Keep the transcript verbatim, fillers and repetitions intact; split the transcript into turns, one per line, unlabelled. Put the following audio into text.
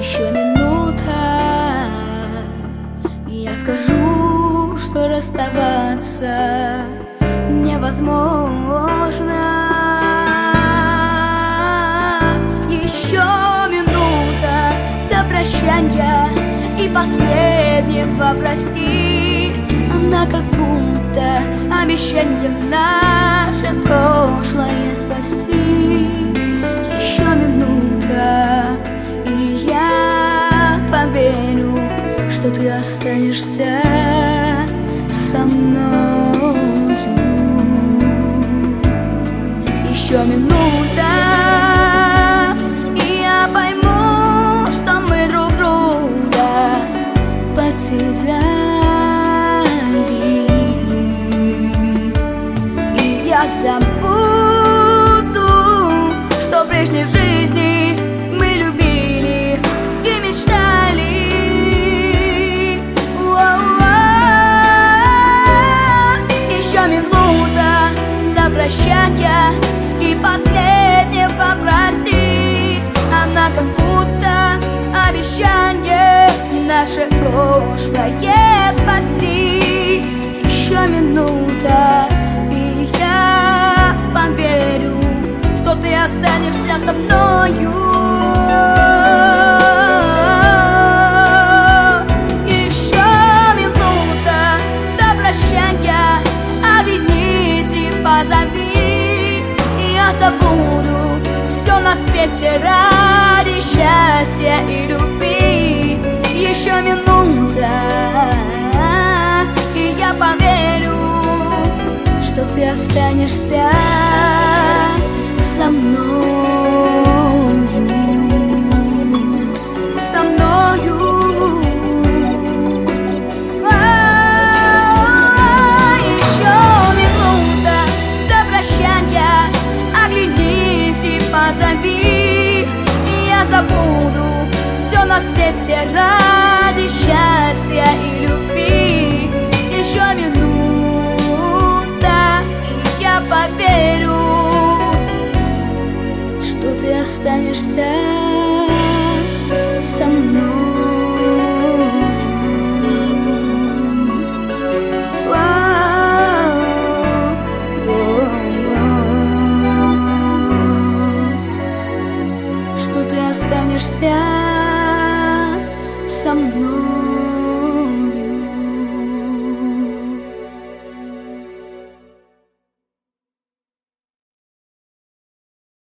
Еще минута, и я скажу, что расставаться невозможно. Еще минута до прощания и последнего прости. Она как будто обещанье наше прошлое спасти. Еще минута, и я поверю, что ты останешься со мною. Еще минута, и я пойму, что мы друг друга потеряли. И я забуду, что в прежней жизни мы любили и мечтали. Еще минута до прощания и последнего прости. Она как будто обещанье наше прошлое спасти. Еще минута, и я поверю, что ты останешься со мною. Еще минута до прощания, оглянись и позови. Я забуду все на свете ради счастья и любви. Еще минута, и я поверю, что ты останешься со мною, со мною. Еще минута до прощания, оглянись и позови. Я забуду все на свете ради счастья и любви. Еще минута, и я поверю, что ты останешься